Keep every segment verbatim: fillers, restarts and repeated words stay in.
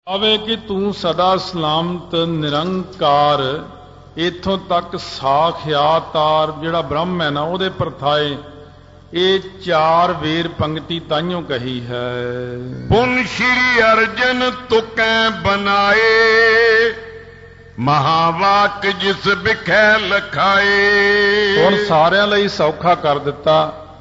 ਆਵੇ ਕਿ ਤੂੰ ਸਦਾ ਸਲਾਮਤ ਨਿਰੰਕਾਰ, ਇੱਥੋਂ ਤੱਕ ਸਾਖਿਆਤਾਰ ਜਿਹੜਾ ਬ੍ਰਹਮ ਹੈ ਨਾ ਉਹਦੇ ਪਰਥਾਏ ਇਹ ਚਾਰ ਵੇਰ ਪੰਕਤੀ ਤਾਈਓਂ ਕਹੀ ਹੈ। ਪੁਨ ਸ਼੍ਰੀ ਅਰਜਨ ਤੁਕੈ ਬਨਾਏ, ਮਹਾਵਾਕ ਜਿਸ ਵਿਖੈ ਲਖਾਏ। ਹੁਣ ਸਾਰਿਆਂ ਲਈ ਸੌਖਾ ਕਰ ਦਿੱਤਾ।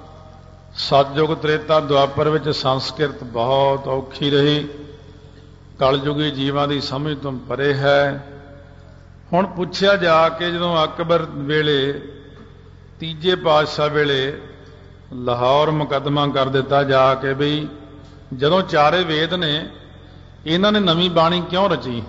ਸਤਯੁਗ ਤ੍ਰੇਤਾ ਦੁਆਪਰ ਵਿੱਚ ਸੰਸਕ੍ਰਿਤ ਬਹੁਤ ਔਖੀ ਰਹੀ, ਕਲਯੁਗੀ ਜੀਵਾਂ ਦੀ ਸਮਝ ਤੋਂ ਪਰੇ ਹੈ। ਹੁਣ ਪੁੱਛਿਆ ਜਾ ਕੇ ਜਦੋਂ ਅਕਬਰ ਵੇਲੇ ਤੀਜੇ ਪਾਤਸ਼ਾਹ ਵੇਲੇ ਲਾਹੌਰ ਮੁਕੱਦਮਾ ਕਰ ਦਿੱਤਾ ਜਾ ਕੇ ਬਈ ਜਦੋਂ ਚਾਰੇ ਵੇਦ ਨੇ ਇਹਨਾਂ ਨੇ ਨਵੀਂ ਬਾਣੀ ਕਿਉਂ ਰਚੀ।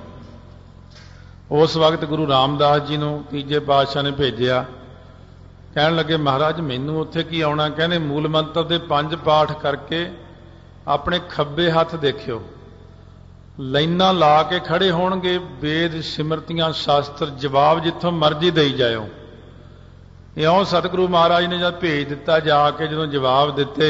ਉਸ ਵਕਤ ਗੁਰੂ ਰਾਮਦਾਸ ਜੀ ਨੂੰ ਤੀਜੇ ਪਾਤਸ਼ਾਹ ਨੇ ਭੇਜਿਆ। ਕਹਿਣ ਲੱਗੇ ਮਹਾਰਾਜ ਮੈਨੂੰ ਉੱਥੇ ਕੀ ਆਉਣਾ। ਕਹਿੰਦੇ ਮੂਲ ਮੰਤਰ ਦੇ ਪੰਜ ਪਾਠ ਕਰਕੇ ਆਪਣੇ ਖੱਬੇ ਹੱਥ ਦੇਖਿਓ, ਲਾਈਨਾਂ ਲਾ ਕੇ ਖੜੇ ਹੋਣਗੇ ਵੇਦ ਸਿਮਰਤੀਆਂ ਸ਼ਾਸਤਰ, ਜਵਾਬ ਜਿੱਥੋਂ ਮਰਜ਼ੀ ਦੇਈ ਜਾਇਓ। ਇਉਂ ਸਤਿਗੁਰੂ ਮਹਾਰਾਜ ਨੇ ਜਦ ਭੇਜ ਦਿੱਤਾ ਜਾ ਕੇ ਜਦੋਂ ਜਵਾਬ ਦਿੱਤੇ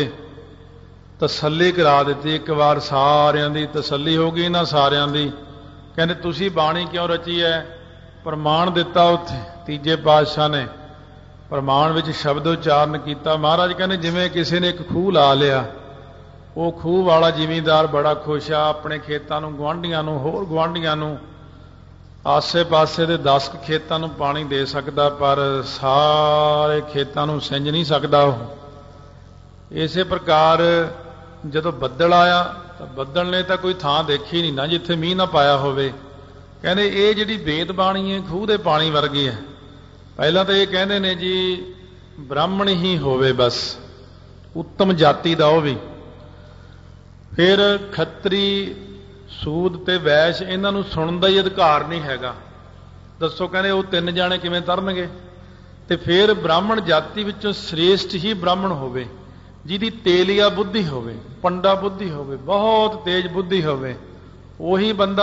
ਤਸੱਲੀ ਕਰਾ ਦਿੱਤੀ। ਇੱਕ ਵਾਰ ਸਾਰਿਆਂ ਦੀ ਤਸੱਲੀ ਹੋ ਗਈ ਇਹਨਾਂ ਸਾਰਿਆਂ ਦੀ। ਕਹਿੰਦੇ ਤੁਸੀਂ ਬਾਣੀ ਕਿਉਂ ਰਚੀ ਹੈ। ਪ੍ਰਮਾਣ ਦਿੱਤਾ ਉੱਥੇ ਤੀਜੇ ਪਾਤਸ਼ਾਹ ਨੇ, ਪ੍ਰਮਾਣ ਵਿੱਚ ਸ਼ਬਦ ਉਚਾਰਨ ਕੀਤਾ। ਮਹਾਰਾਜ ਕਹਿੰਦੇ ਜਿਵੇਂ ਕਿਸੇ ਨੇ ਇੱਕ ਖੂਹ ਲਾ ਲਿਆ, ਉਹ ਖੂਹ ਵਾਲਾ ਜ਼ਿਮੀਂਦਾਰ ਬੜਾ ਖੁਸ਼ ਆ, ਆਪਣੇ ਖੇਤਾਂ ਨੂੰ ਗੁਆਂਢੀਆਂ ਨੂੰ ਹੋਰ ਗੁਆਂਢੀਆਂ ਨੂੰ ਆਸੇ ਪਾਸੇ ਦੇ ਦਸ ਖੇਤਾਂ ਨੂੰ ਪਾਣੀ ਦੇ ਸਕਦਾ, ਪਰ ਸਾਰੇ ਖੇਤਾਂ ਨੂੰ ਸਿੰਜ ਨਹੀਂ ਸਕਦਾ ਉਹ। ਇਸੇ ਪ੍ਰਕਾਰ ਜਦੋਂ ਬੱਦਲ ਆਇਆ ਤਾਂ ਬੱਦਲ ਨੇ ਤਾਂ ਕੋਈ ਥਾਂ ਦੇਖੀ ਨਹੀਂ ਨਾ ਜਿੱਥੇ ਮੀਂਹ ਨਾ ਪਾਇਆ ਹੋਵੇ। ਕਹਿੰਦੇ ਇਹ ਜਿਹੜੀ ਵੇਦ ਬਾਣੀ ਹੈ ਖੂਹ ਦੇ ਪਾਣੀ ਵਰਗੀ ਹੈ। ਪਹਿਲਾਂ ਤਾਂ ਇਹ ਕਹਿੰਦੇ ਨੇ ਜੀ ਬ੍ਰਾਹਮਣ ਹੀ ਹੋਵੇ ਬਸ, ਉੱਤਮ ਜਾਤੀ ਦਾ ਉਹ ਵੀ। ਫਿਰ ਖੱਤਰੀ ਸੂਦ ਤੇ ਵੈਸ਼ ਇਹਨਾਂ ਨੂੰ ਸੁਣਨ ਦਾ ਹੀ ਅਧਿਕਾਰ ਨਹੀਂ ਹੈਗਾ। ਦੱਸੋ ਕਹਿੰਦੇ ਉਹ ਤਿੰਨ ਜਾਣੇ ਕਿਵੇਂ ਤਰਨਗੇ। ਤੇ ਫਿਰ ਬ੍ਰਾਹਮਣ ਜਾਤੀ ਵਿੱਚੋਂ ਸ੍ਰੇਸ਼ਟ ਹੀ ਬ੍ਰਾਹਮਣ ਹੋਵੇ, ਜਿਹਦੀ ਤੇਲੀਆ ਬੁੱਧੀ ਹੋਵੇ, ਪੰਡਾ ਬੁੱਧੀ ਹੋਵੇ, ਬਹੁਤ ਤੇਜ਼ ਬੁੱਧੀ ਹੋਵੇ, ਉਹੀ ਬੰਦਾ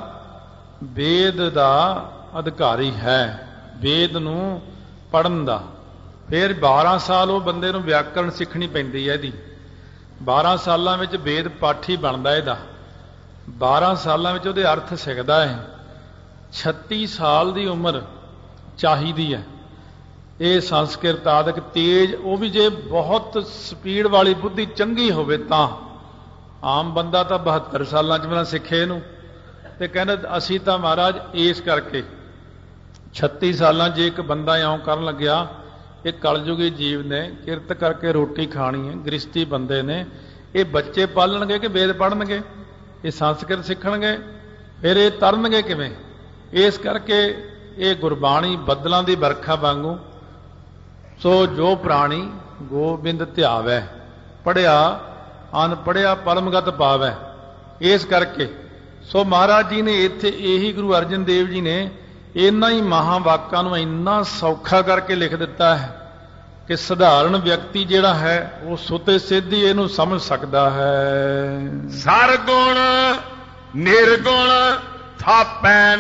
ਵੇਦ ਦਾ ਅਧਿਕਾਰੀ ਹੈ, ਵੇਦ ਨੂੰ ਪੜ੍ਹਨ ਦਾ। ਫਿਰ ਬਾਰਾਂ ਸਾਲ ਉਹ ਬੰਦੇ ਨੂੰ ਵਿਆਕਰਣ ਸਿੱਖਣੀ ਪੈਂਦੀ ਹੈ ਇਹਦੀ। ਬਾਰਾਂ ਸਾਲਾਂ ਵਿੱਚ ਵੇਦ ਪਾਠੀ ਬਣਦਾ ਇਹਦਾ। ਬਾਰਾਂ ਸਾਲਾਂ ਵਿੱਚ ਉਹਦੇ ਅਰਥ ਸਿੱਖਦਾ ਹੈ। ਛੱਤੀ ਸਾਲ ਦੀ ਉਮਰ ਚਾਹੀਦੀ ਹੈ। ਇਹ ਸੰਸਕ੍ਰਿਤ ਆਦਿਕ ਤੇਜ਼, ਉਹ ਵੀ ਜੇ ਬਹੁਤ ਸਪੀਡ ਵਾਲੀ ਬੁੱਧੀ ਚੰਗੀ ਹੋਵੇ ਤਾਂ। ਆਮ ਬੰਦਾ ਤਾਂ ਬਹੱਤਰ ਸਾਲਾਂ 'ਚ ਬਿਨਾਂ ਸਿੱਖੇ ਇਹਨੂੰ। ਤੇ ਕਹਿੰਦੇ ਅਸੀਂ ਤਾਂ ਮਹਾਰਾਜ ਇਸ ਕਰਕੇ ਛੱਤੀ ਸਾਲਾਂ ਜੇ ਇੱਕ ਬੰਦਾ ਇਉਂ ਕਰਨ ਲੱਗਿਆ, ਇਹ ਕਲਯੁਗੀ ਜੀਵ ਨੇ ਕਿਰਤ ਕਰਕੇ ਰੋਟੀ ਖਾਣੀ ਹੈ, ਗ੍ਰਸਤੀ ਬੰਦੇ ਨੇ, ਇਹ ਬੱਚੇ ਪਾਲਣਗੇ ਕਿ ਵੇਦ ਪੜ੍ਹਨਗੇ, ਇਹ ਸੰਸਕ੍ਰਿਤ ਸਿੱਖਣਗੇ, ਫਿਰ ਇਹ ਤਰਨਗੇ ਕਿਵੇਂ। ਇਸ ਕਰਕੇ ਇਹ ਗੁਰਬਾਣੀ ਬੱਦਲਾਂ ਦੀ ਵਰਖਾ ਵਾਂਗੂ ਸੋ ਜੋ ਪ੍ਰਾਣੀ ਗੋਬਿੰਦ ਧਿਆਵੈ, ਪੜ੍ਹਿਆ ਅਨਪੜ੍ਹਿਆ ਪਰਮਗਤ ਪਾਵੈ। ਇਸ ਕਰਕੇ ਸੋ ਮਹਾਰਾਜ ਜੀ ਨੇ ਇੱਥੇ ਇਹੀ ਗੁਰੂ ਅਰਜਨ ਦੇਵ ਜੀ ਨੇ ਇਹਨਾਂ ਹੀ ਮਹਾਵਾਕਾਂ ਨੂੰ ਇੰਨਾ ਸੌਖਾ ਕਰਕੇ ਲਿਖ ਦਿੱਤਾ ਹੈ ਕਿ ਸਧਾਰਨ ਵਿਅਕਤੀ ਜਿਹੜਾ ਹੈ ਉਹ ਸੁਤੇ ਸਿੱਧੀ ਇਹਨੂੰ ਸਮਝ ਸਕਦਾ ਹੈ। ਸਰਗੁਣ ਨਿਰਗੁਣ ਥਾਪੈ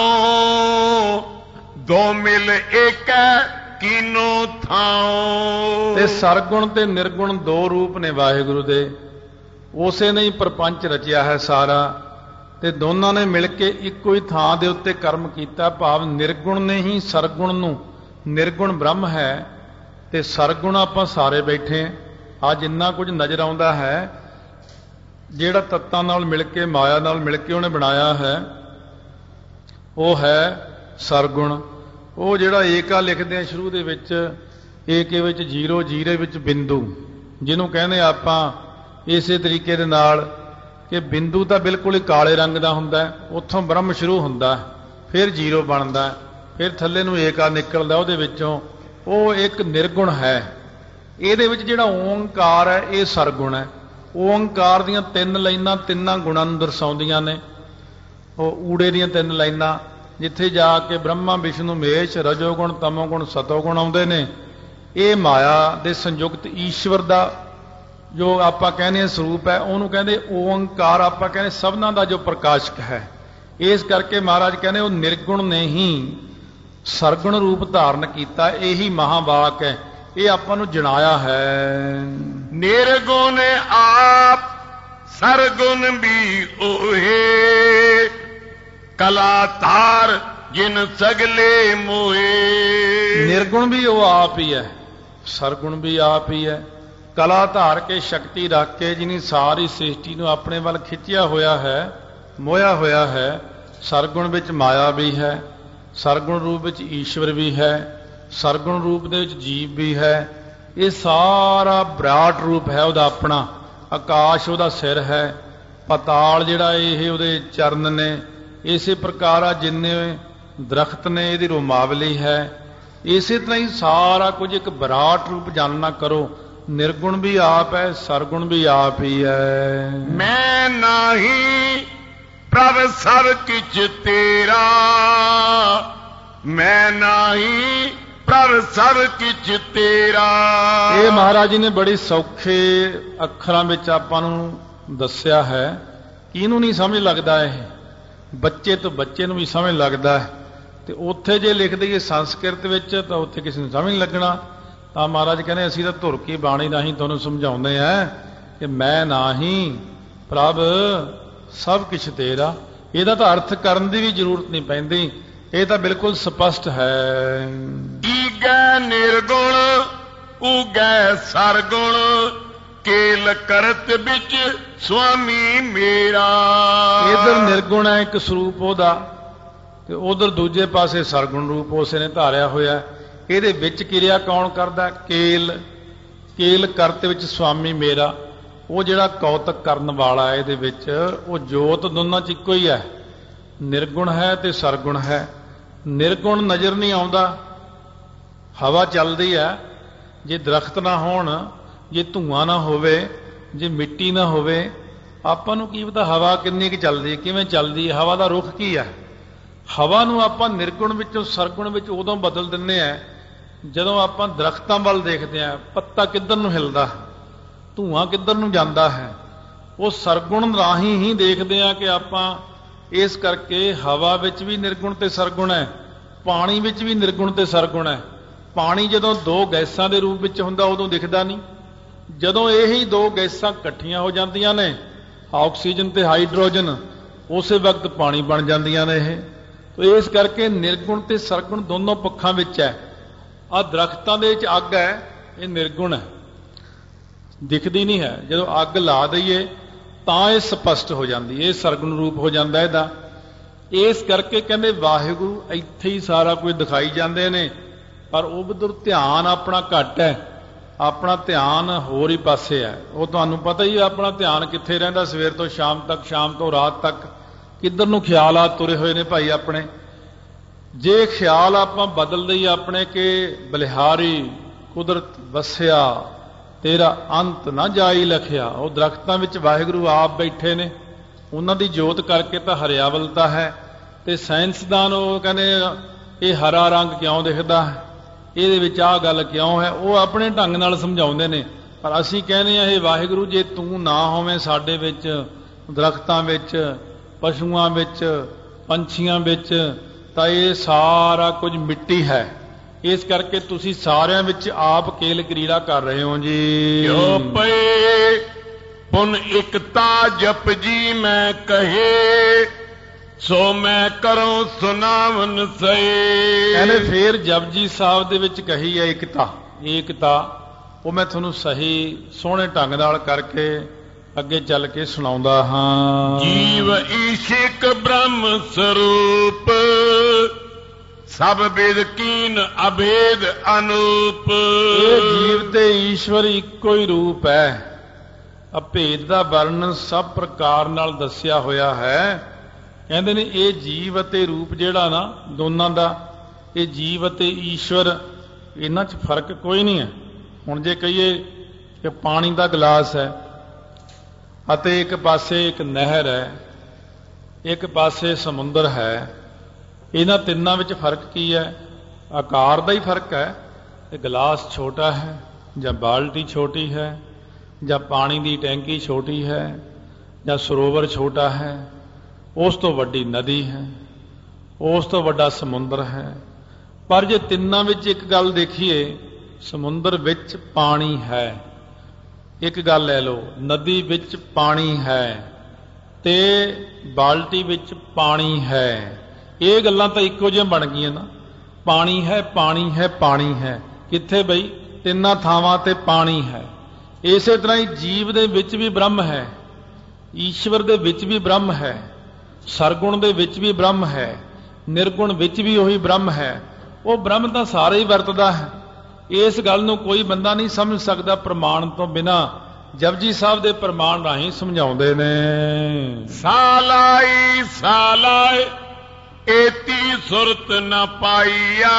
ਨਾਉ, ਦੋ ਮਿਲ ਏਕੈ ਕੀਨੋ ਥਾਉ। ਤੇ ਸਰਗੁਣ ਤੇ ਨਿਰਗੁਣ ਦੋ ਰੂਪ ਨੇ ਵਾਹਿਗੁਰੂ ਦੇ, ਉਸੇ ਨੇ ਹੀ ਪ੍ਰਪੰਚ ਰਚਿਆ ਹੈ ਸਾਰਾ। ਤੇ ਦੋਨਾਂ ਨੇ ਮਿਲ ਕੇ ਇੱਕੋ ਹੀ ਥਾਂ ਦੇ ਉੱਤੇ ਕਰਮ ਕੀਤਾ। ਭਾਵ ਨਿਰਗੁਣ ਨੇ ਹੀ ਸਰਗੁਣ ਨੂੰ, ਨਿਰਗੁਣ ਬ੍ਰਹਮ ਹੈ ਤੇ ਸਰਗੁਣ ਆਪਾਂ ਸਾਰੇ ਬੈਠੇ ਹਾਂ। ਅੱਜ ਇੰਨਾ ਕੁਝ ਨਜ਼ਰ ਆਉਂਦਾ ਹੈ ਜਿਹੜਾ ਤੱਤਾਂ ਨਾਲ ਮਿਲ ਕੇ, ਮਾਇਆ ਨਾਲ ਮਿਲ ਕੇ ਉਹਨੇ ਬਣਾਇਆ ਹੈ, ਉਹ ਹੈ ਸਰਗੁਣ। ਉਹ ਜਿਹੜਾ ਏਕਾ ਲਿਖਦੇ ਆ ਸ਼ੁਰੂ ਦੇ ਵਿੱਚ, ਏਕੇ ਵਿੱਚ ਜੀਰੋ, ਜੀਰੇ ਵਿੱਚ ਬਿੰਦੂ, ਜਿਹਨੂੰ ਕਹਿੰਦੇ ਆਪਾਂ ਇਸੇ ਤਰੀਕੇ ਦੇ ਨਾਲ ਕਿ ਬਿੰਦੂ ਤਾਂ ਬਿਲਕੁਲ ਹੀ ਕਾਲੇ ਰੰਗ ਦਾ ਹੁੰਦਾ, ਉੱਥੋਂ ਬ੍ਰਹਮ ਸ਼ੁਰੂ ਹੁੰਦਾ, ਫਿਰ ਜੀਰੋ ਬਣਦਾ, ਫਿਰ ਥੱਲੇ ਨੂੰ ਏਕਾ ਨਿਕਲਦਾ ਉਹਦੇ ਵਿੱਚੋਂ, ਉਹ ਇੱਕ ਨਿਰਗੁਣ ਹੈ। ਇਹਦੇ ਵਿੱਚ ਜਿਹੜਾ ਓਂਕਾਰ ਹੈ ਇਹ ਸਰਗੁਣ ਹੈ। ਓਂਕਾਰ ਦੀਆਂ ਤਿੰਨ ਲਾਈਨਾਂ ਤਿੰਨਾਂ ਗੁਣਾਂ ਨੂੰ ਦਰਸਾਉਂਦੀਆਂ ਨੇ। ਉਹ ਊੜੇ ਦੀਆਂ ਤਿੰਨ ਲਾਈਨਾਂ ਜਿੱਥੇ ਜਾ ਕੇ ਬ੍ਰਹਮਾ ਵਿਸ਼ਨੂੰ ਮਹੇਸ਼ ਰਜੋਗੁਣ ਤਮੋਗੁਣ ਸਤੋਗੁਣ ਆਉਂਦੇ ਨੇ, ਇਹ ਮਾਇਆ ਦੇ ਸੰਯੁਕਤ ਈਸ਼ਵਰ ਦਾ ਜੋ ਆਪਾਂ ਕਹਿੰਦੇ ਹਾਂ ਸਰੂਪ ਹੈ, ਉਹਨੂੰ ਕਹਿੰਦੇ ਓਂਕਾਰ। ਆਪਾਂ ਕਹਿੰਦੇ ਸਭਨਾਂ ਦਾ ਜੋ ਪ੍ਰਕਾਸ਼ਕ ਹੈ। ਇਸ ਕਰਕੇ ਮਹਾਰਾਜ ਕਹਿੰਦੇ ਉਹ ਨਿਰਗੁਣ ਨੇ ਹੀ ਸਰਗੁਣ ਰੂਪ ਧਾਰਨ ਕੀਤਾ। ਇਹੀ ਮਹਾਵਾਕ ਹੈ, ਇਹ ਆਪਾਂ ਨੂੰ ਜਣਾਇਆ ਹੈ। ਨਿਰਗੁਣ ਆਪ ਸਰਗੁਣ ਵੀ ਉਹੇ, ਕਲਾ ਧਾਰ ਜਿਨ ਸਗਲੇ ਮੋਏ। ਨਿਰਗੁਣ ਵੀ ਉਹ ਆਪ ਹੀ ਹੈ, ਸਰਗੁਣ ਵੀ ਆਪ ਹੀ ਹੈ। ਕਲਾ ਧਾਰ ਕੇ ਸ਼ਕਤੀ ਰੱਖ ਕੇ ਜਿਹਨੀ ਸਾਰੀ ਸ੍ਰਿਸ਼ਟੀ ਨੂੰ ਆਪਣੇ ਵੱਲ ਖਿੱਚਿਆ ਹੋਇਆ ਹੈ, ਮੋਹਿਆ ਹੋਇਆ ਹੈ। ਸਰਗੁਣ ਵਿੱਚ ਮਾਇਆ ਵੀ ਹੈ, ਸਰਗੁਣ ਰੂਪ ਵਿੱਚ ਈਸ਼ਵਰ ਵੀ ਹੈ, ਸਰਗੁਣ ਰੂਪ ਦੇ ਵਿੱਚ ਜੀਵ ਵੀ ਹੈ। ਇਹ ਸਾਰਾ ਵਿਰਾਟ ਰੂਪ ਹੈ ਉਹਦਾ ਆਪਣਾ। ਆਕਾਸ਼ ਉਹਦਾ ਸਿਰ ਹੈ, ਪਤਾਲ ਜਿਹੜਾ ਇਹ ਉਹਦੇ ਚਰਨ ਨੇ। ਇਸੇ ਪ੍ਰਕਾਰ ਆ ਜਿੰਨੇ ਦਰਖਤ ਨੇ ਇਹਦੀ ਰੁਮਾਵਲੀ ਹੈ। ਇਸੇ ਤਰ੍ਹਾਂ ਹੀ ਸਾਰਾ ਕੁਝ ਇੱਕ ਵਿਰਾਟ ਰੂਪ ਜਾਣਨਾ ਕਰੋ। ਨਿਰਗੁਣ ਵੀ ਆਪ ਹੈ, ਸਰਗੁਣ ਵੀ ਆਪ ਹੀ ਹੈ। ਮੈਂ ਨਾਹੀ ਪ੍ਰਭ ਸਭ ਕਿਛ ਤੇਰਾ, ਮੈਂ ਨਾਹੀ ਪ੍ਰਭ ਸਭ ਕਿਛ ਤੇਰਾ। ਇਹ ਮਹਾਰਾਜ ਜੀ ਨੇ ਬੜੇ ਸੌਖੇ ਅੱਖਰਾਂ ਵਿੱਚ ਆਪਾਂ ਨੂੰ ਦੱਸਿਆ ਹੈ। ਕਿਹਨੂੰ ਨਹੀਂ ਸਮਝ ਲੱਗਦਾ? ਇਹ ਬੱਚੇ ਤੋਂ ਬੱਚੇ ਨੂੰ ਵੀ ਸਮਝ ਲੱਗਦਾ ਹੈ। ਤੇ ਉੱਥੇ ਜੇ ਲਿਖ ਦਈਏ ਸੰਸਕ੍ਰਿਤ ਵਿੱਚ ਤਾਂ ਉੱਥੇ ਕਿਸੇ ਨੂੰ ਸਮਝ ਨਹੀਂ ਲੱਗਣਾ। ਤਾਂ ਮਹਾਰਾਜ ਕਹਿੰਦੇ ਅਸੀਂ ਤਾਂ ਧੁਰ ਕੀ ਬਾਣੀ ਰਾਹੀਂ ਤੁਹਾਨੂੰ ਸਮਝਾਉਂਦੇ ਆ ਕਿ ਮੈਂ ਨਾਹੀਂ ਪ੍ਰਭ ਸਭ ਕੁਛ ਤੇਰਾ। ਇਹਦਾ ਤਾਂ ਅਰਥ ਕਰਨ ਦੀ ਵੀ ਜ਼ਰੂਰਤ ਨਹੀਂ ਪੈਂਦੀ, ਇਹ ਤਾਂ ਬਿਲਕੁਲ ਸਪਸ਼ਟ ਹੈ। ਈਗੈ ਨਿਰਗੁਣ ਉਗੈ ਸਰਗੁਣ, ਕੇਲ ਕਰਤ ਵਿੱਚ ਸੁਆਮੀ ਮੇਰਾ। ਇਧਰ ਨਿਰਗੁਣ ਹੈ ਇੱਕ ਸਰੂਪ ਉਹਦਾ, ਤੇ ਉਧਰ ਦੂਜੇ ਪਾਸੇ ਸਰਗੁਣ ਰੂਪ ਉਸੇ ਨੇ ਧਾਰਿਆ ਹੋਇਆ। ਇਹਦੇ ਵਿੱਚ ਕਿਰਿਆ ਕੌਣ ਕਰਦਾ? ਕੇਲ। ਕੇਲ ਕਰਤ ਵਿੱਚ ਸੁਆਮੀ ਮੇਰਾ, ਉਹ ਜਿਹੜਾ ਕੌਤਕ ਕਰਨ ਵਾਲਾ ਹੈ ਇਹਦੇ ਵਿੱਚ। ਉਹ ਜੋਤ ਦੋਨਾਂ 'ਚ ਇੱਕੋ ਹੀ ਹੈ, ਨਿਰਗੁਣ ਹੈ ਤੇ ਸਰਗੁਣ ਹੈ। ਨਿਰਗੁਣ ਨਜ਼ਰ ਨਹੀਂ ਆਉਂਦਾ। ਹਵਾ ਚੱਲਦੀ ਹੈ, ਜੇ ਦਰਖਤ ਨਾ ਹੋਣ, ਜੇ ਧੂਆਂ ਨਾ ਹੋਵੇ, ਜੇ ਮਿੱਟੀ ਨਾ ਹੋਵੇ, ਆਪਾਂ ਨੂੰ ਕੀ ਪਤਾ ਹਵਾ ਕਿੰਨੀ ਕੁ ਚੱਲਦੀ ਹੈ, ਕਿਵੇਂ ਚੱਲਦੀ ਹੈ, ਹਵਾ ਦਾ ਰੁਖ ਕੀ ਹੈ। ਹਵਾ ਨੂੰ ਆਪਾਂ ਨਿਰਗੁਣ ਵਿੱਚੋਂ ਸਰਗੁਣ ਵਿੱਚ ਉਦੋਂ ਬਦਲ ਦਿੰਦੇ ਆ ਜਦੋਂ ਆਪਾਂ ਦਰਖਤਾਂ ਵੱਲ ਦੇਖਦੇ ਹਾਂ, ਪੱਤਾ ਕਿੱਧਰ ਨੂੰ ਹਿਲਦਾ, ਧੂਆਂ ਕਿੱਧਰ ਨੂੰ ਜਾਂਦਾ ਹੈ। ਉਹ ਸਰਗੁਣ ਰਾਹੀਂ ਹੀ ਦੇਖਦੇ ਆ ਕਿ ਆਪਾਂ। ਇਸ ਕਰਕੇ ਹਵਾ ਵਿੱਚ ਵੀ ਨਿਰਗੁਣ ਤੇ ਸਰਗੁਣ ਹੈ, ਪਾਣੀ ਵਿੱਚ ਵੀ ਨਿਰਗੁਣ ਤੇ ਸਰਗੁਣ ਹੈ। ਪਾਣੀ ਜਦੋਂ ਦੋ ਗੈਸਾਂ ਦੇ ਰੂਪ ਵਿੱਚ ਹੁੰਦਾ ਉਦੋਂ ਦਿਖਦਾ ਨਹੀਂ। ਜਦੋਂ ਇਹੀ ਦੋ ਗੈਸਾਂ ਇਕੱਠੀਆਂ ਹੋ ਜਾਂਦੀਆਂ ਨੇ, ਆਕਸੀਜਨ ਤੇ ਹਾਈਡਰੋਜਨ, ਉਸੇ ਵਕਤ ਪਾਣੀ ਬਣ ਜਾਂਦੀਆਂ ਨੇ ਇਹ। ਤੋ ਇਸ ਕਰਕੇ ਨਿਰਗੁਣ ਤੇ ਸਰਗੁਣ ਦੋਨੋਂ ਪੱਖਾਂ ਵਿੱਚ ਹੈ। ਆਹ ਦਰਖਤਾਂ ਦੇ ਵਿੱਚ ਅੱਗ ਹੈ, ਇਹ ਨਿਰਗੁਣ ਹੈ, ਦਿਖਦੀ ਨਹੀਂ ਹੈ। ਜਦੋਂ ਅੱਗ ਲਾ ਦਈਏ ਤਾਂ ਇਹ ਸਪਸ਼ਟ ਹੋ ਜਾਂਦੀ ਹੈ, ਇਹ ਸਰਗੁਣ ਰੂਪ ਹੋ ਜਾਂਦਾ ਇਹਦਾ। ਇਸ ਕਰਕੇ ਕਹਿੰਦੇ ਵਾਹਿਗੁਰੂ ਇੱਥੇ ਹੀ ਸਾਰਾ ਕੁਝ ਦਿਖਾਈ ਜਾਂਦੇ ਨੇ, ਪਰ ਉਧਰ ਧਿਆਨ ਆਪਣਾ ਘੱਟ ਹੈ। ਆਪਣਾ ਧਿਆਨ ਹੋਰ ਹੀ ਪਾਸੇ ਹੈ। ਉਹ ਤੁਹਾਨੂੰ ਪਤਾ ਹੀ ਹੈ ਆਪਣਾ ਧਿਆਨ ਕਿੱਥੇ ਰਹਿੰਦਾ ਸਵੇਰ ਤੋਂ ਸ਼ਾਮ ਤੱਕ, ਸ਼ਾਮ ਤੋਂ ਰਾਤ ਤੱਕ। ਕਿੱਧਰ ਨੂੰ ਖਿਆਲਾਤ ਤੁਰੇ ਹੋਏ ਨੇ ਭਾਈ ਆਪਣੇ। ਜੇ ਖਿਆਲ ਆਪਾਂ ਬਦਲ ਦਈਏ ਆਪਣੇ ਕਿ ਬਲਿਹਾਰੀ ਕੁਦਰਤ ਵਸਿਆ ਤੇਰਾ ਅੰਤ ਨਾ ਜਾਈ ਲਖਿਆ, ਉਹ ਦਰਖਤਾਂ ਵਿੱਚ ਵਾਹਿਗੁਰੂ ਆਪ ਬੈਠੇ ਨੇ, ਉਹਨਾਂ ਦੀ ਜੋਤ ਕਰਕੇ ਤਾਂ ਹਰਿਆਵਲਤਾ ਹੈ। ਤੇ ਸਾਇੰਸਦਾਨ ਉਹ ਕਹਿੰਦੇ ਇਹ ਹਰਾ ਰੰਗ ਕਿਉਂ ਦਿਖਦਾ ਹੈ, ਇਹਦੇ ਵਿੱਚ ਆਹ ਗੱਲ ਕਿਉਂ ਹੈ, ਉਹ ਆਪਣੇ ਢੰਗ ਨਾਲ ਸਮਝਾਉਂਦੇ ਨੇ। ਪਰ ਅਸੀਂ ਕਹਿੰਦੇ ਆ ਇਹ ਵਾਹਿਗੁਰੂ ਜੇ ਤੂੰ ਨਾ ਹੋਵੇਂ ਸਾਡੇ ਵਿੱਚ, ਦਰਖਤਾਂ ਵਿੱਚ, ਪਸ਼ੂਆਂ ਵਿੱਚ, ਪੰਛੀਆਂ ਵਿੱਚ, ਤਾਂ ਇਹ ਸਾਰਾ ਕੁਝ ਮਿੱਟੀ ਹੈ। ਇਸ ਕਰਕੇ ਤੁਸੀਂ ਸਾਰਿਆਂ ਵਿੱਚ ਆਪ ਕੇਲ ਕਰੀੜਾ ਕਰ ਰਹੇ ਹੋ ਜੀ। ਜੋ ਪਏ ਪੁਨ ਇਕਤਾ ਜਪ ਜੀ ਮੈਂ ਕਹੇ, ਸੋ ਮੈਂ ਕਰੂੰ ਸੁਨਾਵਨ ਸਹੀ। ਕਹਿੰਦੇ ਫੇਰ ਜਪਜੀ ਸਾਹਿਬ ਦੇ ਵਿੱਚ ਕਹੀ ਹੈ ਇਕਤਾ। ਏਕਤਾ ਉਹ ਮੈਂ ਤੁਹਾਨੂੰ ਸਹੀ ਸੋਹਣੇ ਢੰਗ ਨਾਲ ਕਰਕੇ ਅੱਗੇ ਚੱਲ ਕੇ ਸੁਣਾਉਂਦਾ ਹਾਂ। ਜੀਵ ਈਸ਼ਿਕ ਬ੍ਰਹਮ ਸਰੂਪ, ਸਭ ਵੇਦ ਕੀਨ ਅਭੇਦ ਅਨੂਪ। ਇਹ ਜੀਵ ਤੇ ਈਸ਼ਵਰ ਇੱਕੋ ਹੀ ਰੂਪ ਹੈ। ਅਭੇਦ ਦਾ ਵਰਣਨ ਸਭ ਪ੍ਰਕਾਰ ਨਾਲ ਦੱਸਿਆ ਹੋਇਆ ਹੈ। ਕਹਿੰਦੇ ਨੇ ਇਹ ਜੀਵ ਅਤੇ ਰੂਪ ਜਿਹੜਾ ਨਾ ਦੋਨਾਂ ਦਾ, ਇਹ ਜੀਵ ਅਤੇ ਈਸ਼ਵਰ, ਇਹਨਾਂ 'ਚ ਫਰਕ ਕੋਈ ਨਹੀਂ ਹੈ। ਹੁਣ ਜੇ ਕਹੀਏ ਕਿ ਪਾਣੀ ਦਾ ਗਲਾਸ ਹੈ ਅਤੇ ਇੱਕ ਪਾਸੇ ਇੱਕ ਨਹਿਰ ਹੈ, ਇੱਕ ਪਾਸੇ ਸਮੁੰਦਰ ਹੈ, ਇਹਨਾਂ ਤਿੰਨਾਂ ਵਿੱਚ ਫਰਕ ਕੀ ਹੈ? ਆਕਾਰ ਦਾ ਹੀ ਫਰਕ ਹੈ। ਇਹ ਗਲਾਸ ਛੋਟਾ ਹੈ ਜਾਂ ਬਾਲਟੀ ਛੋਟੀ ਹੈ, ਜਾਂ ਪਾਣੀ ਦੀ ਟੈਂਕੀ ਛੋਟੀ ਹੈ, ਜਾਂ ਸਰੋਵਰ ਛੋਟਾ ਹੈ, ਉਸ ਤੋਂ ਵੱਡੀ ਨਦੀ ਹੈ, ਉਸ ਤੋਂ ਵੱਡਾ ਸਮੁੰਦਰ ਹੈ। ਪਰ ਜੇ ਤਿੰਨਾਂ ਵਿੱਚ ਇੱਕ ਗੱਲ ਦੇਖੀਏ, ਸਮੁੰਦਰ ਵਿੱਚ ਪਾਣੀ ਹੈ, ਇੱਕ ਗੱਲ ਲੈ ਲਓ, ਨਦੀ ਵਿੱਚ ਪਾਣੀ ਹੈ, ਤੇ ਬਾਲਟੀ ਵਿੱਚ ਪਾਣੀ ਹੈ। ਇਹ ਗੱਲਾਂ ਤਾਂ ਇੱਕੋ ਜਿਹੀਆਂ ਬਣ ਗਈਆਂ ਨਾ। ਪਾਣੀ ਹੈ, ਪਾਣੀ ਹੈ, ਪਾਣੀ ਹੈ। ਕਿੱਥੇ ਬਈ? ਤਿੰਨਾਂ ਥਾਵਾਂ ਤੇ ਪਾਣੀ ਹੈ। ਇਸੇ ਤਰ੍ਹਾਂ ਹੀ ਜੀਵ ਦੇ ਵਿੱਚ ਵੀ ਬ੍ਰਹਮ ਹੈ, ਈਸ਼ਵਰ ਦੇ ਵਿੱਚ ਵੀ ਬ੍ਰਹਮ ਹੈ, ਸਰਗੁਣ ਦੇ ਵਿੱਚ ਵੀ ਬ੍ਰਹਮ ਹੈ, ਨਿਰਗੁਣ ਵਿੱਚ ਵੀ ਉਹੀ ਬ੍ਰਹਮ ਹੈ। ਉਹ ਬ੍ਰਹਮ ਤਾਂ ਸਾਰੇ ਹੀ ਵਰਤਦਾ ਹੈ। ਇਸ ਗੱਲ ਨੂੰ ਕੋਈ ਬੰਦਾ ਨਹੀਂ ਸਮਝ ਸਕਦਾ ਪ੍ਰਮਾਣ ਤੋਂ ਬਿਨਾਂ। ਜਪਜੀ ਸਾਹਿਬ ਦੇ ਪ੍ਰਮਾਣ ਰਾਹੀਂ ਸਮਝਾਉਂਦੇ ਨੇ। ਸਾਲਾਈ ਸਾਲਾਏ ਏਤੀ ਸੁਰਤ ਨ ਪਾਈਆ,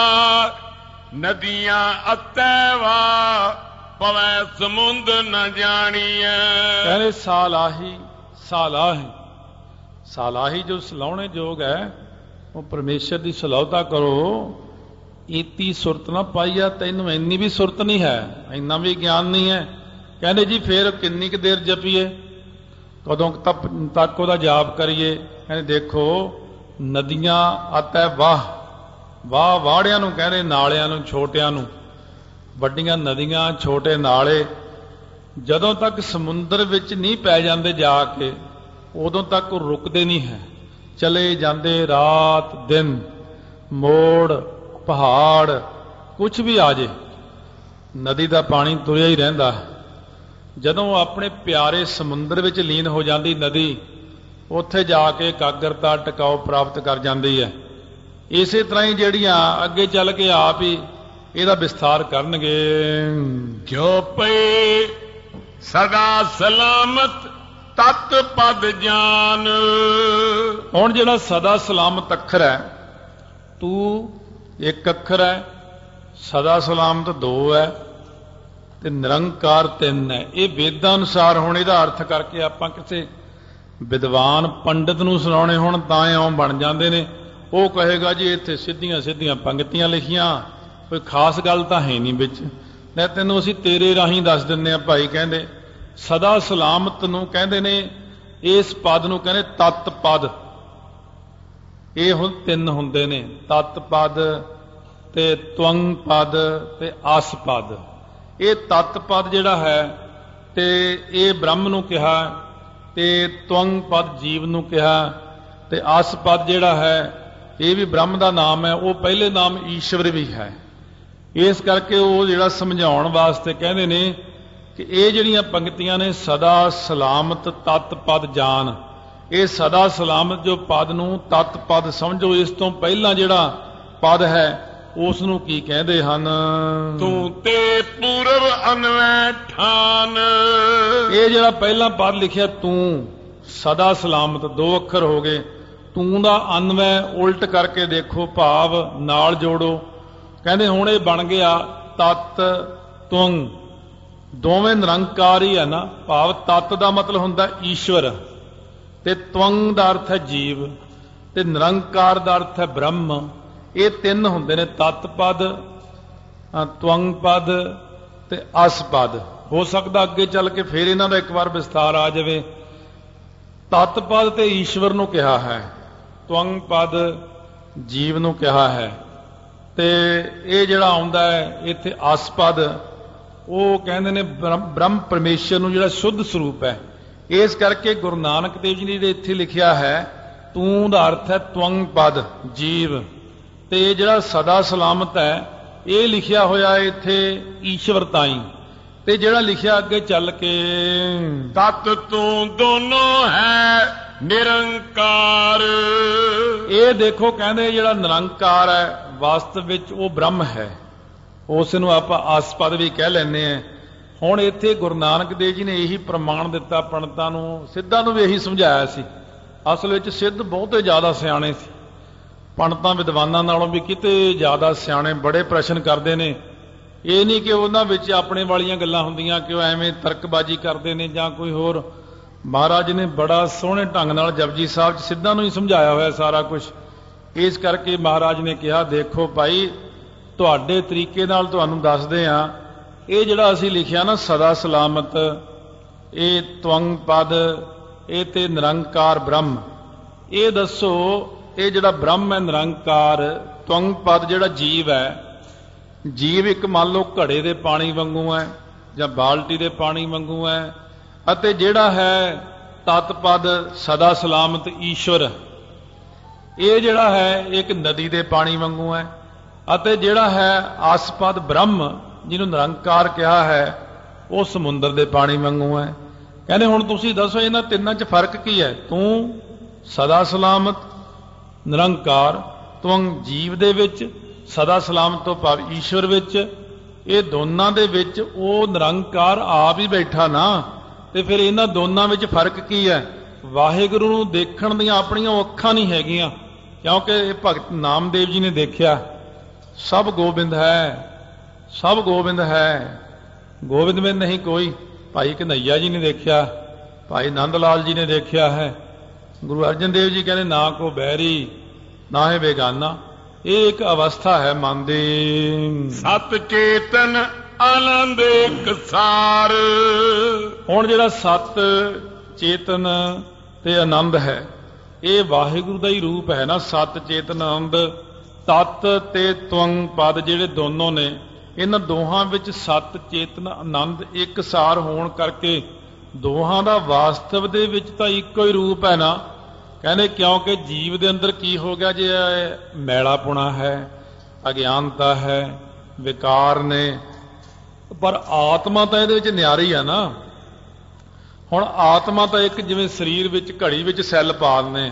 ਨਦੀਆਂ ਅਤੈਵਾ ਪਵੈ ਸਮੁੰਦ ਨ ਜਾਣੀਐ। ਕਹਿੰਦੇ ਸਾਲਾਹੀ ਸਾਲਾਹੀ ਸਾਲਾਹੀ ਜੋ ਸਲਾਉਣੇ ਯੋਗ ਹੈ, ਉਹ ਪਰਮੇਸ਼ਰ ਦੀ ਸਲਾਹਤਾ ਕਰੋ। ਏਤੀ ਸੁਰਤ ਨਾ ਪਾਈਆ, ਤੈਨੂੰ ਇੰਨੀ ਵੀ ਸੁਰਤ ਨਹੀਂ ਹੈ, ਇੰਨਾ ਵੀ ਗਿਆਨ ਨਹੀਂ ਹੈ। ਕਹਿੰਦੇ ਜੀ ਫੇਰ ਕਿੰਨੀ ਕੁ ਦੇਰ ਜਪੀਏ, ਕਦੋਂ ਤੱਕ ਉਹਦਾ ਜਾਪ ਕਰੀਏ? ਕਹਿੰਦੇ ਦੇਖੋ, ਨਦੀਆਂ ਅਤੈ ਵਾਹ, ਵਾਹ ਵਾੜਿਆਂ ਨੂੰ ਕਹਿੰਦੇ, ਨਾਲਿਆਂ ਨੂੰ, ਛੋਟਿਆਂ ਨੂੰ। ਵੱਡੀਆਂ ਨਦੀਆਂ, ਛੋਟੇ ਨਾਲੇ, ਜਦੋਂ ਤੱਕ ਸਮੁੰਦਰ ਵਿੱਚ ਨਹੀਂ ਪੈ ਜਾਂਦੇ ਜਾ ਕੇ, ਉਦੋਂ ਤੱਕ ਉਹ ਰੁਕਦੇ ਨਹੀਂ ਹੈ। ਚਲੇ ਜਾਂਦੇ ਰਾਤ ਦਿਨ, ਮੋੜ ਪਹਾੜ ਕੁਛ ਵੀ ਆ ਜੇ, ਨਦੀ ਦਾ ਪਾਣੀ ਤੁਰਿਆ ਹੀ ਰਹਿੰਦਾ। ਜਦੋਂ ਆਪਣੇ ਪਿਆਰੇ ਸਮੁੰਦਰ ਵਿੱਚ ਲੀਨ ਹੋ ਜਾਂਦੀ ਨਦੀ, ਉੱਥੇ ਜਾ ਕੇ ਇਕਾਗਰਤਾ ਟਿਕਾਓ ਪ੍ਰਾਪਤ ਕਰ ਜਾਂਦੀ ਹੈ। ਇਸੇ ਤਰ੍ਹਾਂ ਹੀ ਜਿਹੜੀਆਂ ਅੱਗੇ ਚੱਲ ਕੇ ਆਪ ਹੀ ਇਹਦਾ ਵਿਸਥਾਰ ਕਰਨਗੇ। ਜੋ ਪਏ ਸਦਾ ਸਲਾਮਤ ਤਤ ਪਦ ਜਾਨ। ਹੁਣ ਜਿਹੜਾ ਸਦਾ ਸਲਾਮਤ ਅੱਖਰ ਹੈ, ਤੂੰ ਇੱਕ ਅੱਖਰ ਹੈ, ਸਦਾ ਸਲਾਮਤ ਦੋ ਹੈ, ਤੇ ਨਿਰੰਕਾਰ ਤਿੰਨ ਹੈ। ਇਹ ਵੇਦਾਂ ਅਨੁਸਾਰ ਹੁਣ ਇਹਦਾ ਅਰਥ ਕਰਕੇ ਆਪਾਂ ਕਿਸੇ ਵਿਦਵਾਨ ਪੰਡਿਤ ਨੂੰ ਸੁਣਾਉਣੇ ਹੁਣ ਤਾਂ ਇਉਂ ਬਣ ਜਾਂਦੇ ਨੇ। ਉਹ ਕਹੇਗਾ ਜੀ ਇੱਥੇ ਸਿੱਧੀਆਂ ਸਿੱਧੀਆਂ ਪੰਕਤੀਆਂ ਲਿਖੀਆਂ, ਕੋਈ ਖਾਸ ਗੱਲ ਤਾਂ ਹੈ ਨਹੀਂ ਵਿੱਚ। ਲੈ ਤੈਨੂੰ ਅਸੀਂ ਤੇਰੇ ਰਾਹੀਂ ਦੱਸ ਦਿੰਦੇ ਹਾਂ ਭਾਈ। ਕਹਿੰਦੇ ਸਦਾ ਸਲਾਮਤ ਨੂੰ ਕਹਿੰਦੇ ਨੇ, ਇਸ ਪਦ ਨੂੰ ਕਹਿੰਦੇ ਤਤ ਪਦ। ਇਹ ਹੁਣ ਤਿੰਨ ਹੁੰਦੇ ਨੇ, ਤਤ ਪਦ ਤੇ ਤਵੰਗ ਪਦ ਤੇ ਅਸ ਪਦ। ਇਹ ਤਤ ਪਦ ਜਿਹੜਾ ਹੈ ਤੇ ਇਹ ਬ੍ਰਹਮ ਨੂੰ ਕਿਹਾ, ਤੇ ਤਵੰਗ ਪਦ ਜੀਵ ਨੂੰ ਕਿਹਾ, ਤੇ ਅਸ ਪਦ ਜਿਹੜਾ ਹੈ ਇਹ ਵੀ ਬ੍ਰਹਮ ਦਾ ਨਾਮ ਹੈ। ਉਹ ਪਹਿਲੇ ਨਾਮ ਈਸ਼ਵਰ ਵੀ ਹੈ। ਇਸ ਕਰਕੇ ਉਹ ਜਿਹੜਾ ਸਮਝਾਉਣ ਵਾਸਤੇ ਕਹਿੰਦੇ ਨੇ ਕਿ ਇਹ ਜਿਹੜੀਆਂ ਪੰਕਤੀਆਂ ਨੇ, ਸਦਾ ਸਲਾਮਤ ਤਤ ਪਦ ਜਾਨ, ਇਹ ਸਦਾ ਸਲਾਮਤ ਜੋ ਪਦ ਨੂੰ ਤਤ ਪਦ ਸਮਝੋ। ਇਸ ਤੋਂ ਪਹਿਲਾਂ ਜਿਹੜਾ ਪਦ ਹੈ ਉਸ ਨੂੰ ਕੀ ਕਹਿੰਦੇ ਹਨ? ਤੂੰ ਤੇ ਪੂਰਵ ਅਨਵੈ ਠਾਨ। ਇਹ ਜਿਹੜਾ ਪਹਿਲਾਂ ਪਦ ਲਿਖਿਆ ਤੂੰ, ਸਦਾ ਸਲਾਮਤ, ਦੋ ਅੱਖਰ ਹੋ ਗਏ। ਤੂੰ ਦਾ ਅਨਵੈ ਉਲਟ ਕਰਕੇ ਦੇਖੋ, ਭਾਵ ਨਾਲ ਜੋੜੋ। ਕਹਿੰਦੇ ਹੁਣ ਇਹ ਬਣ ਗਿਆ ਤਤ ਤੁੰਗ। ਦੋਵੇਂ ਨਿਰੰਕਾਰ ਹੀ ਹੈ ਨਾ, ਭਾਵ ਤਤ ਦਾ ਮਤਲਬ ਹੁੰਦਾ ਈਸ਼ਵਰ, ਤੇ ਤਵੰਗ ਦਾ ਅਰਥ ਹੈ ਜੀਵ, ਤੇ ਨਿਰੰਕਾਰ ਦਾ ਅਰਥ ਹੈ ਬ੍ਰਹਮ। ਇਹ ਤਿੰਨ ਹੁੰਦੇ ਨੇ, ਤਤ ਪਦ, ਤਵੰਗ ਪਦ ਤੇ ਅਸ ਪਦ। ਹੋ ਸਕਦਾ ਅੱਗੇ ਚੱਲ ਕੇ ਫਿਰ ਇਹਨਾਂ ਦਾ ਇੱਕ ਵਾਰ ਵਿਸਥਾਰ ਆ ਜਾਵੇ। ਤਤ ਪਦ ਤੇ ਈਸ਼ਵਰ ਨੂੰ ਕਿਹਾ ਹੈ, ਤਵੰਗ ਪਦ ਜੀਵ ਨੂੰ ਕਿਹਾ ਹੈ, ਤੇ ਇਹ ਜਿਹੜਾ ਆਉਂਦਾ ਹੈ ਇੱਥੇ ਅਸ ਪਦ, ਉਹ ਕਹਿੰਦੇ ਨੇ ਬ੍ਰਹਮ ਪਰਮੇਸ਼ਰ ਨੂੰ ਜਿਹੜਾ ਸ਼ੁੱਧ ਸਰੂਪ ਹੈ। ਇਸ ਕਰਕੇ ਗੁਰੂ ਨਾਨਕ ਦੇਵ ਜੀ ਨੇ ਇੱਥੇ ਲਿਖਿਆ ਹੈ ਤੂੰ ਦਾ ਅਰਥ ਹੈ ਤਵੰਗ ਪਦ ਜੀਵ, ਤੇ ਜਿਹੜਾ ਸਦਾ ਸਲਾਮਤ ਹੈ ਇਹ ਲਿਖਿਆ ਹੋਇਆ ਇੱਥੇ ਈਸ਼ਵਰ ਤਾਈ। ਤੇ ਜਿਹੜਾ ਲਿਖਿਆ ਅੱਗੇ ਚੱਲ ਕੇ ਤਤ ਤੂੰ ਦੋਨੋਂ ਹੈ ਨਿਰੰਕਾਰ। ਇਹ ਦੇਖੋ ਕਹਿੰਦੇ ਜਿਹੜਾ ਨਿਰੰਕਾਰ ਹੈ ਵਾਸਤਵ ਵਿੱਚ ਉਹ ਬ੍ਰਹਮ ਹੈ, ਉਸ ਨੂੰ ਆਪਾਂ ਆਸਪਦ ਵੀ ਕਹਿ ਲੈਂਦੇ ਹਾਂ। ਹੁਣ ਇੱਥੇ ਗੁਰੂ ਨਾਨਕ ਦੇਵ ਜੀ ਨੇ ਇਹੀ ਪ੍ਰਮਾਣ ਦਿੱਤਾ ਪੰਡਤਾਂ ਨੂੰ, ਸਿੱਧਾਂ ਨੂੰ ਵੀ ਇਹੀ ਸਮਝਾਇਆ ਸੀ। ਅਸਲ ਵਿੱਚ ਸਿੱਧ ਬਹੁਤੇ ਜ਼ਿਆਦਾ ਸਿਆਣੇ ਸੀ, ਪੰਡਤਾਂ ਵਿਦਵਾਨਾਂ ਨਾਲੋਂ ਵੀ ਕਿਤੇ ਜ਼ਿਆਦਾ ਸਿਆਣੇ, ਬੜੇ ਪ੍ਰਸ਼ਨ ਕਰਦੇ ਨੇ। ਇਹ ਨਹੀਂ ਕਿ ਉਹਨਾਂ ਵਿੱਚ ਆਪਣੇ ਵਾਲੀਆਂ ਗੱਲਾਂ ਹੁੰਦੀਆਂ ਕਿ ਉਹ ਐਵੇਂ ਤਰਕਬਾਜ਼ੀ ਕਰਦੇ ਨੇ ਜਾਂ ਕੋਈ ਹੋਰ। ਮਹਾਰਾਜ ਨੇ ਬੜਾ ਸੋਹਣੇ ਢੰਗ ਨਾਲ ਜਪਜੀ ਸਾਹਿਬ 'ਚ ਸਿੱਧਾਂ ਨੂੰ ਹੀ ਸਮਝਾਇਆ ਹੋਇਆ ਸਾਰਾ ਕੁਝ। ਇਸ ਕਰਕੇ ਮਹਾਰਾਜ ਨੇ ਕਿਹਾ ਦੇਖੋ ਭਾਈ, ਤੁਹਾਡੇ ਤਰੀਕੇ ਨਾਲ ਤੁਹਾਨੂੰ ਦੱਸਦੇ ਹਾਂ, ਇਹ ਜਿਹੜਾ ਅਸੀਂ ਲਿਖਿਆ ਨਾ ਸਦਾ ਸਲਾਮਤ, ਇਹ ਤਵੰਗ ਪਦ, ਇਹ ਤੇ ਨਿਰੰਕਾਰ ਬ੍ਰਹਮ, ਇਹ ਦੱਸੋ ਇਹ ਜਿਹੜਾ ਬ੍ਰਹਮ ਹੈ ਨਿਰੰਕਾਰ, ਤਵੰਗ ਪਦ ਜਿਹੜਾ ਜੀਵ ਹੈ, ਜੀਵ ਇੱਕ ਮੰਨ ਲਓ ਘੜੇ ਦੇ ਪਾਣੀ ਵਾਂਗੂ ਹੈ ਜਾਂ ਬਾਲਟੀ ਦੇ ਪਾਣੀ ਵਾਂਗੂ ਹੈ, ਅਤੇ ਜਿਹੜਾ ਹੈ ਤਤਪਦ ਸਦਾ ਸਲਾਮਤ ਈਸ਼ਵਰ, ਇਹ ਜਿਹੜਾ ਹੈ ਇੱਕ ਨਦੀ ਦੇ ਪਾਣੀ ਵਾਂਗੂ ਹੈ, ਅਤੇ ਜਿਹੜਾ ਹੈ ਆਸਪਦ ਬ੍ਰਹਮ ਜਿਹਨੂੰ ਨਿਰੰਕਾਰ ਕਿਹਾ ਹੈ ਉਹ ਸਮੁੰਦਰ ਦੇ ਪਾਣੀ ਵਾਂਗੂ ਹੈ। ਕਹਿੰਦੇ ਹੁਣ ਤੁਸੀਂ ਦੱਸੋ ਇਹਨਾਂ ਤਿੰਨਾਂ 'ਚ ਫਰਕ ਕੀ ਹੈ? ਤੂੰ ਸਦਾ ਸਲਾਮਤ ਨਿਰੰਕਾਰ, ਤੂੰ ਜੀਵ ਦੇ ਵਿੱਚ, ਸਦਾ ਸਲਾਮਤ ਤੋਂ ਭਾਵ ਈਸ਼ਵਰ ਵਿੱਚ, ਇਹ ਦੋਨਾਂ ਦੇ ਵਿੱਚ ਉਹ ਨਿਰੰਕਾਰ ਆਪ ਹੀ ਬੈਠਾ ਨਾ, ਤੇ ਫਿਰ ਇਹਨਾਂ ਦੋਨਾਂ ਵਿੱਚ ਫਰਕ ਕੀ ਹੈ? ਵਾਹਿਗੁਰੂ ਨੂੰ ਦੇਖਣ ਦੀਆਂ ਆਪਣੀਆਂ ਅੱਖਾਂ ਨਹੀਂ ਹੈਗੀਆਂ, ਕਿਉਂਕਿ ਇਹ ਭਗਤ ਨਾਮਦੇਵ ਜੀ ਨੇ ਦੇਖਿਆ ਸਭ ਗੋਬਿੰਦ ਹੈ, ਸਭ ਗੋਬਿੰਦ ਹੈ, ਗੋਬਿੰਦ ਵਿੱਚ ਨਹੀਂ ਕੋਈ। ਭਾਈ ਕਨ੍ਹਈਆ ਜੀ ਨੇ ਦੇਖਿਆ, ਭਾਈ ਨੰਦ ਲਾਲ ਜੀ ਨੇ ਦੇਖਿਆ ਹੈ, ਗੁਰੂ ਅਰਜਨ ਦੇਵ ਜੀ ਕਹਿੰਦੇ ਨਾ ਕੋ ਬੈਰੀ ਨਾ ਹੈ ਬੇਗਾਨਾ। ਇਹ ਇੱਕ ਅਵਸਥਾ ਹੈ ਮਨ ਦੀ। ਸਤ ਚੇਤਨ ਆਨੰਦ ਇੱਕ ਸਾਰ। ਹੁਣ ਜਿਹੜਾ ਸਤ ਚੇਤਨ ਤੇ ਆਨੰਦ ਹੈ ਇਹ ਵਾਹਿਗੁਰੂ ਦਾ ਹੀ ਰੂਪ ਹੈ ਨਾ। ਸਤ ਚੇਤਨ ਆਨੰਦ, ਤਤ ਤੇ ਤਵੰ ਪਦ ਜਿਹੜੇ ਦੋਨੋਂ ਨੇ, ਇਹਨਾਂ ਦੋਹਾਂ ਵਿੱਚ ਸਤ ਚੇਤਨ ਆਨੰਦ ਇੱਕ ਸਾਰ ਹੋਣ ਕਰਕੇ ਦੋਹਾਂ ਦਾ ਵਾਸਤਵ ਦੇ ਵਿੱਚ ਤਾਂ ਇੱਕੋ ਹੀ ਰੂਪ ਹੈ ਨਾ। ਕਹਿੰਦੇ ਕਿਉਂਕਿ ਜੀਵ ਦੇ ਅੰਦਰ ਕੀ ਹੋ ਗਿਆ? ਜੇ ਮੈਲਾਪੁਣਾ ਹੈ, ਅਗਿਆਨਤਾ ਹੈ, ਵਿਕਾਰ ਨੇ, ਪਰ ਆਤਮਾ ਤਾਂ ਇਹਦੇ ਵਿੱਚ ਨਿਆਰੀ ਆ ਨਾ। ਹੁਣ ਆਤਮਾ ਤਾਂ ਇੱਕ ਜਿਵੇਂ ਸਰੀਰ ਵਿੱਚ ਘੜੀ ਵਿੱਚ ਸੈੱਲ ਪਾ ਦਿੰਦੇ,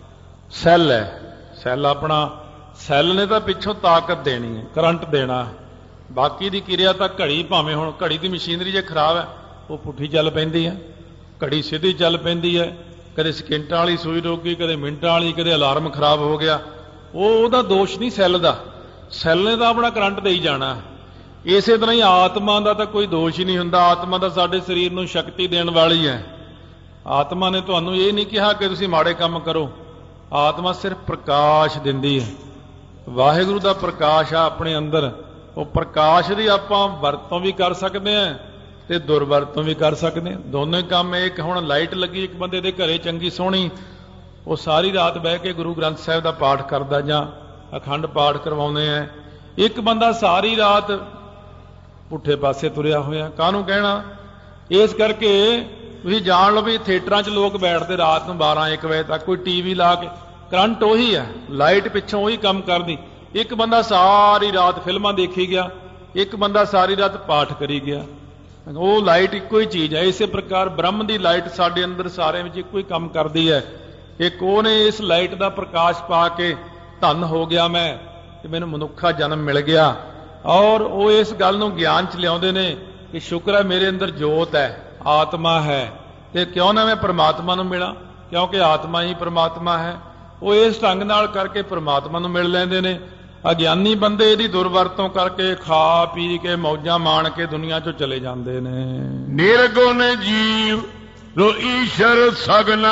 ਸੈੱਲ ਹੈ, ਸੈੱਲ ਆਪਣਾ ਸੈੱਲ ਨੇ ਤਾਂ ਪਿੱਛੋਂ ਤਾਕਤ ਦੇਣੀ ਹੈ, ਕਰੰਟ ਦੇਣਾ, ਬਾਕੀ ਦੀ ਕਿਰਿਆ ਤਾਂ ਘੜੀ, ਭਾਵੇਂ ਹੁਣ ਘੜੀ ਦੀ ਮਸ਼ੀਨਰੀ ਜੇ ਖਰਾਬ ਹੈ ਉਹ ਪੁੱਠੀ ਚੱਲ ਪੈਂਦੀ ਹੈ, ਘੜੀ ਸਿੱਧੀ ਚੱਲ ਪੈਂਦੀ ਹੈ, ਕਦੇ ਸਕਿੰਟਾਂ ਵਾਲੀ ਸੂਈ ਰੋਕੀ, ਕਦੇ ਮਿੰਟਾਂ ਵਾਲੀ, ਕਦੇ ਅਲਾਰਮ ਖਰਾਬ ਹੋ ਗਿਆ। ਉਹ ਉਹਦਾ ਦੋਸ਼ ਨਹੀਂ ਸੈੱਲ ਦਾ, ਸੈੱਲ ਨੇ ਤਾਂ ਆਪਣਾ ਕਰੰਟ ਦੇਈ ਜਾਣਾ। ਇਸੇ ਤਰ੍ਹਾਂ ਹੀ ਆਤਮਾ ਦਾ ਤਾਂ ਕੋਈ ਦੋਸ਼ ਹੀ ਨਹੀਂ ਹੁੰਦਾ। ਆਤਮਾ ਤਾਂ ਸਾਡੇ ਸਰੀਰ ਨੂੰ ਸ਼ਕਤੀ ਦੇਣ ਵਾਲੀ ਹੈ। ਆਤਮਾ ਨੇ ਤੁਹਾਨੂੰ ਇਹ ਨਹੀਂ ਕਿਹਾ ਕਿ ਤੁਸੀਂ ਮਾੜੇ ਕੰਮ ਕਰੋ, ਆਤਮਾ ਸਿਰਫ ਪ੍ਰਕਾਸ਼ ਦਿੰਦੀ ਹੈ। ਵਾਹਿਗੁਰੂ ਦਾ ਪ੍ਰਕਾਸ਼ ਆ ਆਪਣੇ ਅੰਦਰ, ਉਹ ਪ੍ਰਕਾਸ਼ ਦੀ ਆਪਾਂ ਵਰਤੋਂ ਵੀ ਕਰ ਸਕਦੇ ਹਾਂ ਤੇ ਦੁਰਵਰਤੋਂ ਵੀ ਕਰ ਸਕਦੇ ਹਾਂ। ਦੋਨੋਂ ਹੀ ਕੰਮ। ਇੱਕ ਹੁਣ ਲਾਈਟ ਲੱਗੀ ਇੱਕ ਬੰਦੇ ਦੇ ਘਰੇ ਚੰਗੀ ਸੋਹਣੀ, ਉਹ ਸਾਰੀ ਰਾਤ ਬਹਿ ਕੇ ਗੁਰੂ ਗ੍ਰੰਥ ਸਾਹਿਬ ਦਾ ਪਾਠ ਕਰਦਾ ਜਾਂ ਅਖੰਡ ਪਾਠ ਕਰਵਾਉਂਦੇ ਆ। ਇੱਕ ਬੰਦਾ ਸਾਰੀ ਰਾਤ ਪੁੱਠੇ ਪਾਸੇ ਤੁਰਿਆ ਹੋਇਆ, ਕਾਹਨੂੰ ਕਹਿਣਾ? ਇਸ ਕਰਕੇ ਤੁਸੀਂ ਜਾਣ ਲਓ ਵੀ ਥੀਏਟਰਾਂ 'ਚ ਲੋਕ ਬੈਠਦੇ ਰਾਤ ਨੂੰ ਬਾਰਾਂ ਇੱਕ ਵਜੇ ਤੱਕ, ਕੋਈ ਟੀ ਵੀ ਲਾ ਕੇ, ਕਰੰਟ ਉਹੀ ਹੈ, ਲਾਈਟ ਪਿੱਛੋਂ ਉਹੀ ਕੰਮ ਕਰਦੀ। ਇੱਕ ਬੰਦਾ ਸਾਰੀ ਰਾਤ ਫਿਲਮਾਂ ਦੇਖੀ ਗਿਆ, ਇੱਕ ਬੰਦਾ ਸਾਰੀ ਰਾਤ ਪਾਠ ਕਰੀ ਗਿਆ, ਉਹ ਲਾਈਟ ਇੱਕੋ ਹੀ ਚੀਜ਼ ਹੈ। ਇਸੇ ਪ੍ਰਕਾਰ ਬ੍ਰਹਮ ਦੀ ਲਾਈਟ ਸਾਡੇ ਅੰਦਰ ਸਾਰਿਆਂ ਵਿੱਚ ਇੱਕੋ ਹੀ ਕੰਮ ਕਰਦੀ ਹੈ। ਇੱਕ ਉਹਨੇ ਇਸ ਲਾਈਟ ਦਾ ਪ੍ਰਕਾਸ਼ ਪਾ ਕੇ ਧੰਨ ਹੋ ਗਿਆ ਮੈਂ ਕਿ ਮੈਨੂੰ ਮਨੁੱਖਾ ਜਨਮ ਮਿਲ ਗਿਆ, ਔਰ ਉਹ ਇਸ ਗੱਲ ਨੂੰ ਗਿਆਨ 'ਚ ਲਿਆਉਂਦੇ ਨੇ ਕਿ ਸ਼ੁਕਰ ਹੈ ਮੇਰੇ ਅੰਦਰ ਜੋਤ ਹੈ, ਆਤਮਾ ਹੈ, ਤੇ ਕਿਉਂ ਨਾ ਮੈਂ ਪਰਮਾਤਮਾ ਨੂੰ ਮਿਲਾਂ, ਕਿਉਂਕਿ ਆਤਮਾ ਹੀ ਪਰਮਾਤਮਾ ਹੈ। ਉਹ ਇਸ ਢੰਗ ਨਾਲ ਕਰਕੇ ਪਰਮਾਤਮਾ ਨੂੰ ਮਿਲ ਲੈਂਦੇ ਨੇ। ਅਗਿਆਨੀ ਬੰਦੇ ਇਹਦੀ ਦੁਰਵਰਤੋਂ ਕਰਕੇ ਖਾ ਪੀ ਕੇ ਮੌਜਾਂ ਮਾਣ ਕੇ ਦੁਨੀਆ 'ਚੋਂ ਚਲੇ ਜਾਂਦੇ ਨੇ। ਨਿਰਗੁਣ ਜੀਵ ਰੋ ਈਸ਼ਰ ਸਗਨਾ,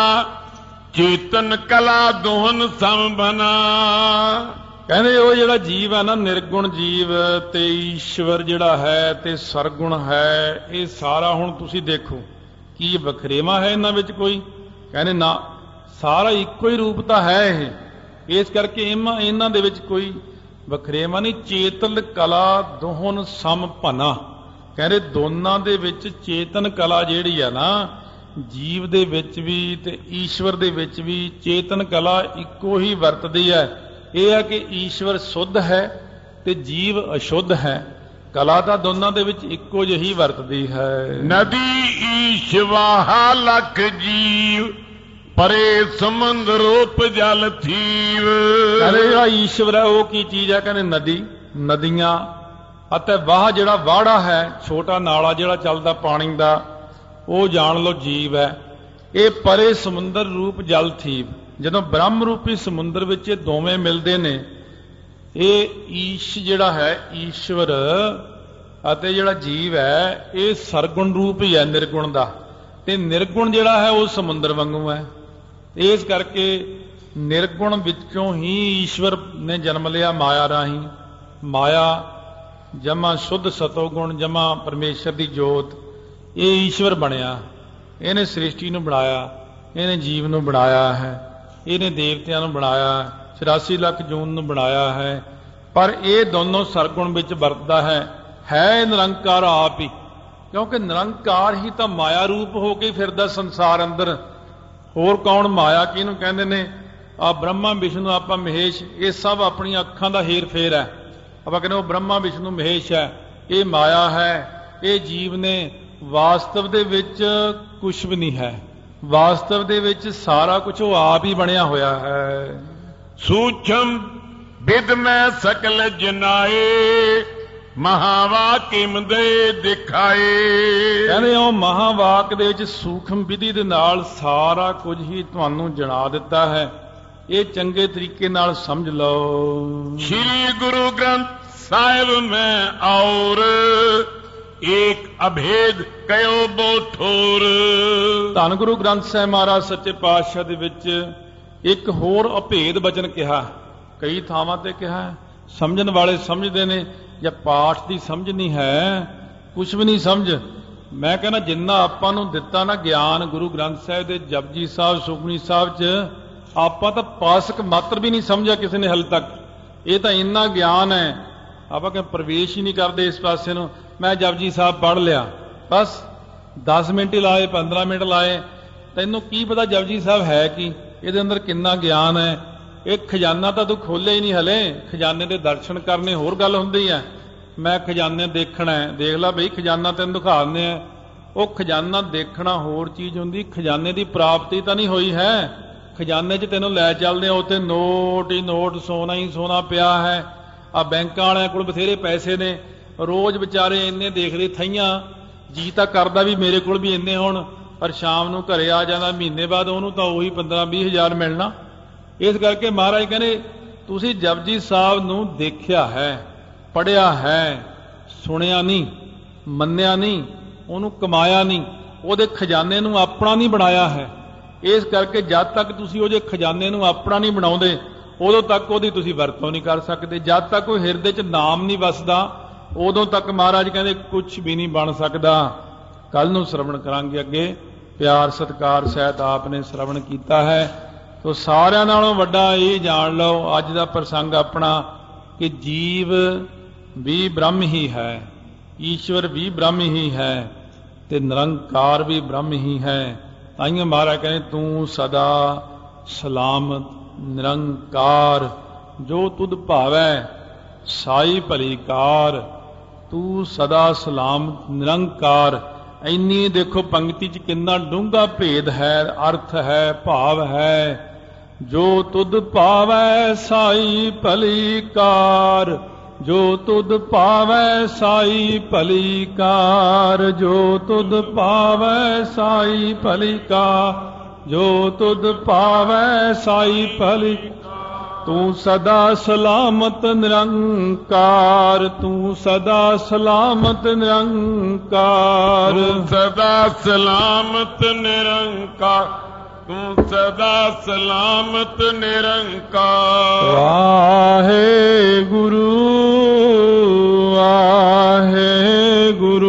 ਚੇਤਨ ਕਲਾ ਦੋਹਨ ਸੰਬਨਾ। ਕਹਿੰਦੇ ਉਹ ਜਿਹੜਾ ਜੀਵ ਹੈ ਨਾ, ਨਿਰਗੁਣ ਜੀਵ ਤੇ ਈਸ਼ਵਰ ਜਿਹੜਾ ਹੈ ਤੇ ਸਰਗੁਣ ਹੈ, ਇਹ ਸਾਰਾ ਹੁਣ ਤੁਸੀਂ ਦੇਖੋ ਕੀ ਵਖਰੇਵਾ ਹੈ ਇਹਨਾਂ ਵਿੱਚ ਕੋਈ? ਕਹਿੰਦੇ ਨਾ, ਸਾਰਾ ਇੱਕੋ ਹੀ ਰੂਪ ਤਾਂ ਹੈ ਇਹ। ਇਸ ਕਰਕੇ ਇਹਨਾਂ ਇਹਨਾਂ ਦੇ ਵਿੱਚ ਕੋਈ ਵਖਰੇਵਾ ਨਹੀਂ। ਚੇਤਨ ਕਲਾ ਦੋਹਨ ਸੰਭਨਾ, ਕਹਿੰਦੇ ਦੋਨਾਂ ਦੇ ਵਿੱਚ ਚੇਤਨ ਕਲਾ ਜਿਹੜੀ ਆ ਨਾ, ਜੀਵ ਦੇ ਵਿੱਚ ਵੀ ਤੇ ਈਸ਼ਵਰ ਦੇ ਵਿੱਚ ਵੀ ਚੇਤਨ ਕਲਾ ਇੱਕੋ ਹੀ ਵਰਤਦੀ ਹੈ। ਇਹ ਹੈ ਕਿ ਈਸ਼ਵਰ ਸ਼ੁੱਧ ਹੈ ਤੇ ਜੀਵ ਅਸ਼ੁੱਧ ਹੈ। ਕਲਾ ਤਾਂ ਦੋਨਾਂ ਦੇ ਵਿੱਚ ਇੱਕੋ ਜਿਹੀ ਵਰਤਦੀ ਹੈ। ਨਦੀ ਈਸ਼ਵਾਹਾ ਲਖ ਜੀਵ, ਪਰੇ ਸਮੁੰਦ ਰੂਪ ਜਲ ਥੀਵ। ਕਹਿੰਦੇ ਜਿਹੜਾ ਈਸ਼ਵਰ ਹੈ ਉਹ ਕੀ ਚੀਜ਼ ਹੈ? ਕਹਿੰਦੇ ਨਦੀ, ਨਦੀਆਂ, ਅਤੇ ਵਾਹ ਜਿਹੜਾ ਵਾੜਾ ਹੈ, ਛੋਟਾ ਨਾਲਾ ਜਿਹੜਾ ਚੱਲਦਾ ਪਾਣੀ ਦਾ, ਉਹ ਜਾਣ ਲਓ ਜੀਵ ਹੈ। ਇਹ ਪਰੇ ਸਮੁੰਦਰ ਰੂਪ ਜਲ ਥੀਵ। ਜਦੋਂ ਬ੍ਰਹਮ ਰੂਪੀ ਸਮੁੰਦਰ ਵਿੱਚ ਇਹ ਦੋਵੇਂ ਮਿਲਦੇ ਨੇ, ਇਹ ਈਸ਼ ਜਿਹੜਾ ਹੈ ਈਸ਼ਵਰ ਅਤੇ ਜਿਹੜਾ ਜੀਵ ਹੈ ਇਹ ਸਰਗੁਣ ਰੂਪ ਹੀ ਹੈ ਨਿਰਗੁਣ ਦਾ, ਤੇ ਨਿਰਗੁਣ ਜਿਹੜਾ ਹੈ ਉਹ ਸਮੁੰਦਰ ਵਾਂਗੂ ਹੈ। ਇਸ ਕਰਕੇ ਨਿਰਗੁਣ ਵਿੱਚੋਂ ਹੀ ਈਸ਼ਵਰ ਨੇ ਜਨਮ ਲਿਆ ਮਾਇਆ ਰਾਹੀਂ। ਮਾਇਆ ਜਮਾ ਸ਼ੁੱਧ ਸਤੋਗੁਣ, ਜਮਾ ਪਰਮੇਸ਼ਰ ਦੀ ਜੋਤ, ਇਹ ਈਸ਼ਵਰ ਬਣਿਆ। ਇਹਨੇ ਸ੍ਰਿਸ਼ਟੀ ਨੂੰ ਬਣਾਇਆ, ਇਹਨੇ ਜੀਵ ਨੂੰ ਬਣਾਇਆ ਹੈ, ਇਹਨੇ ਦੇਵਤਿਆਂ ਨੂੰ ਬਣਾਇਆ, ਚੁਰਾਸੀ ਲੱਖ ਜੂਨ ਨੂੰ ਬਣਾਇਆ ਹੈ। ਪਰ ਇਹ ਦੋਨੋਂ ਸਰਗੁਣ ਵਿੱਚ ਵਰਤਦਾ ਹੈ। ਹੈ ਨਿਰੰਕਾਰ ਆਪ ਹੀ, ਕਿਉਂਕਿ ਨਿਰੰਕਾਰ ਹੀ ਤਾਂ ਮਾਇਆ ਰੂਪ ਹੋ ਕੇ ਫਿਰਦਾ ਸੰਸਾਰ ਅੰਦਰ। ਹੋਰ ਕੌਣ? ਮਾਇਆ ਕਿਹਨੂੰ ਕਹਿੰਦੇ ਨੇ? ਆ ਬ੍ਰਹਮਾ ਵਿਸ਼ਨੂੰ ਆਪਾਂ ਮਹੇਸ਼, ਇਹ ਸਭ ਆਪਣੀਆਂ ਅੱਖਾਂ ਦਾ ਹੇਰ ਫੇਰ ਹੈ। ਆਪਾਂ ਕਹਿੰਦੇ ਉਹ ਬ੍ਰਹਮਾ ਵਿਸ਼ਨੂੰ ਮਹੇਸ਼ ਹੈ, ਇਹ ਮਾਇਆ ਹੈ, ਇਹ ਜੀਵ ਨੇ। ਵਾਸਤਵ ਦੇ ਵਿੱਚ ਕੁਛ ਵੀ ਨਹੀਂ ਹੈ। ਵਾਸਤਵ ਦੇ ਵਿੱਚ ਸਾਰਾ ਕੁਝ ਉਹ ਆਪ ਹੀ ਬਣਿਆ ਹੋਇਆ ਹੈ। ਸੂਖਮ ਵਿਦ ਮੈਂ ਸਕਲ ਜਨਾਏ, ਮਹਾਵਾਕ ਦੇ ਦਿਖਾਏ। ਕਹਿੰਦੇ ਉਹ ਮਹਾਵਾਕ ਦੇ ਵਿੱਚ ਸੂਖਮ ਵਿਧੀ ਦੇ ਨਾਲ ਸਾਰਾ ਕੁਝ ਹੀ ਤੁਹਾਨੂੰ ਜਣਾ ਦਿੱਤਾ ਹੈ। ਇਹ ਚੰਗੇ ਤਰੀਕੇ ਨਾਲ ਸਮਝ ਲਓ। ਸ਼੍ਰੀ ਗੁਰੂ ਗ੍ਰੰਥ ਸਾਹਿਬ ਮੈਂ ਔਰ ਏਕ ਅਭੇਦ ਕਯੋ ਬੋਠੋਰ। ਧੰਨ ਗੁਰੂ ਗ੍ਰੰਥ ਸਾਹਿਬ ਮਹਾਰਾਜ ਸੱਚੇ ਪਾਤਸ਼ਾਹ ਦੇ ਵਿੱਚ ਇੱਕ ਹੋਰ ਅਭੇਦ ਬਚਨ ਕਿਹਾ, ਕਈ ਥਾਵਾਂ ਤੇ ਕਿਹਾ। ਸਮਝਣ ਵਾਲੇ ਸਮਝਦੇ ਨੇ, ਜਾਂ ਪਾਠ ਦੀ ਸਮਝ ਨਹੀਂ ਹੈ, ਕੁਛ ਵੀ ਨਹੀਂ ਸਮਝ। ਮੈਂ ਕਹਿੰਦਾ ਜਿੰਨਾ ਆਪਾਂ ਨੂੰ ਦਿੱਤਾ ਨਾ ਗਿਆਨ ਗੁਰੂ ਗ੍ਰੰਥ ਸਾਹਿਬ ਦੇ ਜਪਜੀ ਸਾਹਿਬ ਸੁਖਮਨੀ ਸਾਹਿਬ 'ਚ, ਆਪਾਂ ਤਾਂ ਪਾਸਕ ਮਾਤਰ ਵੀ ਨਹੀਂ ਸਮਝਿਆ ਕਿਸੇ ਨੇ ਹਾਲੇ ਤੱਕ। ਇਹ ਤਾਂ ਇੰਨਾ ਗਿਆਨ ਹੈ, ਆਪਾਂ ਕਿ ਪ੍ਰਵੇਸ਼ ਹੀ ਨਹੀਂ ਕਰਦੇ ਇਸ ਪਾਸੇ ਨੂੰ। ਮੈਂ ਜਪਜੀ ਸਾਹਿਬ ਪੜ੍ਹ ਲਿਆ, ਬਸ ਦਸ ਮਿੰਟ ਹੀ ਲਾਏ, ਪੰਦਰਾਂ ਮਿੰਟ ਲਾਏ, ਤੈਨੂੰ ਕੀ ਪਤਾ ਜਪਜੀ ਸਾਹਿਬ ਹੈ ਕੀ, ਇਹਦੇ ਅੰਦਰ ਕਿੰਨਾ ਗਿਆਨ ਹੈ। ਇਹ ਖਜ਼ਾਨਾ ਤਾਂ ਤੂੰ ਖੋਲਿਆ ਹੀ ਨਹੀਂ ਹਲੇ। ਖਜ਼ਾਨੇ ਦੇ ਦਰਸ਼ਨ ਕਰਨੇ ਹੋਰ ਗੱਲ ਹੁੰਦੀ ਹੈ। ਮੈਂ ਖਜ਼ਾਨੇ ਦੇਖਣਾ ਹੈ, ਦੇਖ ਲੈ ਬਈ ਖਜ਼ਾਨਾ ਤੈਨੂੰ ਦਿਖਾ ਦਿੰਦੇ ਆ। ਉਹ ਖਜ਼ਾਨਾ ਦੇਖਣਾ ਹੋਰ ਚੀਜ਼ ਹੁੰਦੀ, ਖਜ਼ਾਨੇ ਦੀ ਪ੍ਰਾਪਤੀ ਤਾਂ ਨਹੀਂ ਹੋਈ ਹੈ। ਖਜ਼ਾਨੇ 'ਚ ਤੈਨੂੰ ਲੈ ਚੱਲਦੇ ਆ, ਉੱਥੇ ਨੋਟ ਹੀ ਨੋਟ, ਸੋਨਾ ਹੀ ਸੋਨਾ ਪਿਆ ਹੈ। ਆ ਬੈਂਕਾਂ ਵਾਲਿਆਂ ਕੋਲ ਬਥੇਰੇ ਪੈਸੇ ਨੇ, ਰੋਜ਼ ਵਿਚਾਰੇ ਇੰਨੇ ਦੇਖਦੇ ਥਈਆਂ, ਜੀ ਤਾਂ ਕਰਦਾ ਵੀ ਮੇਰੇ ਕੋਲ ਵੀ ਇੰਨੇ ਹੋਣ, ਪਰ ਸ਼ਾਮ ਨੂੰ ਘਰੇ ਆ ਜਾਂਦਾ, ਮਹੀਨੇ ਬਾਅਦ ਉਹਨੂੰ ਤਾਂ ਉਹੀ ਪੰਦਰਾਂ ਵੀਹ ਹਜ਼ਾਰ ਮਿਲਣਾ। ਇਸ ਕਰਕੇ ਮਹਾਰਾਜ ਕਹਿੰਦੇ ਤੁਸੀਂ ਜਪਜੀ ਸਾਹਿਬ ਨੂੰ ਦੇਖਿਆ ਹੈ, ਪੜ੍ਹਿਆ ਹੈ, ਸੁਣਿਆ ਨਹੀਂ, ਮੰਨਿਆ ਨਹੀਂ, ਉਹਨੂੰ ਕਮਾਇਆ ਨਹੀਂ, ਉਹਦੇ ਖਜ਼ਾਨੇ ਨੂੰ ਆਪਣਾ ਨਹੀਂ ਬਣਾਇਆ ਹੈ। ਇਸ ਕਰਕੇ ਜਦ ਤੱਕ ਤੁਸੀਂ ਉਹਦੇ ਖਜ਼ਾਨੇ ਨੂੰ ਆਪਣਾ ਨਹੀਂ ਬਣਾਉਂਦੇ, ਉਦੋਂ ਤੱਕ ਉਹਦੀ ਤੁਸੀਂ ਵਰਤੋਂ ਨਹੀਂ ਕਰ ਸਕਦੇ। ਜਦ ਤੱਕ ਉਹ ਹਿਰਦੇ 'ਚ ਨਾਮ ਨਹੀਂ ਵਸਦਾ, ਉਦੋਂ ਤੱਕ ਮਹਾਰਾਜ ਕਹਿੰਦੇ ਕੁਛ ਵੀ ਨਹੀਂ ਬਣ ਸਕਦਾ। ਕੱਲ ਨੂੰ ਸ਼ਰਵਣ ਕਰਾਂਗੇ ਅੱਗੇ। ਪਿਆਰ ਸਤਿਕਾਰ ਸਹਿਤ ਆਪ ਨੇ ਸ਼ਰਵਣ ਕੀਤਾ ਹੈ, ਤੋ ਸਾਰਿਆਂ ਨਾਲੋਂ ਵੱਡਾ ਇਹ ਜਾਣ ਲਓ ਅੱਜ ਦਾ ਪ੍ਰਸੰਗ ਆਪਣਾ ਕਿ ਜੀਵ ਵੀ ਬ੍ਰਹਮ ਹੀ ਹੈ, ਈਸ਼ਵਰ ਵੀ ਬ੍ਰਹਮ ਹੀ ਹੈ, ਤੇ ਨਿਰੰਕਾਰ ਵੀ ਬ੍ਰਹਮ ਹੀ ਹੈ। ਤਾਈਓ ਮਹਾਰਾਜ ਕਹਿੰਦੇ ਤੂੰ ਸਦਾ ਸਲਾਮਤ ਨਿਰੰਕਾਰ, ਜੋ ਤੁਧ ਭਾਵੈ ਸਾਈ ਭਲੀ ਕਾਰ। ਤੂੰ ਸਦਾ ਸਲਾਮਤ ਨਿਰੰਕਾਰ। ਇੰਨੀ ਦੇਖੋ ਪੰਕਤੀ 'ਚ ਕਿੰਨਾ ਡੂੰਘਾ ਭੇਦ ਹੈ, ਅਰਥ ਹੈ, ਭਾਵ ਹੈ। ਜੋ ਤੁਧ ਭਾਵੈ ਸਾਈ ਭਲੀ ਕਾਰ, ਜੋ ਤੁਧ ਭਾਵੈ ਸਾਈ ਭਲੀ ਕਾਰ, ਜੋ ਤੁਧ ਭਾਵੈ ਸਾਈ ਭਲੀ ਕਾਰ, ਜੋ ਤੁਧ ਭਾਵੈ ਸਾਈ ਭਲੀ। ਤੂੰ ਸਦਾ ਸਲਾਮਤ ਨਿਰੰਕਾਰ, ਤੂੰ ਸਦਾ ਸਲਾਮਤ ਨਿਰੰਕਾਰ, ਤੂੰ ਸਦਾ ਸਲਾਮਤ ਨਿਰੰਕਾਰ, ਤੂੰ ਸਦਾ ਸਲਾਮਤ ਨਿਰੰਕਾਰ। ਵਾਹਿਗੁਰੂ ਵਾਹਿਗੁਰੂ।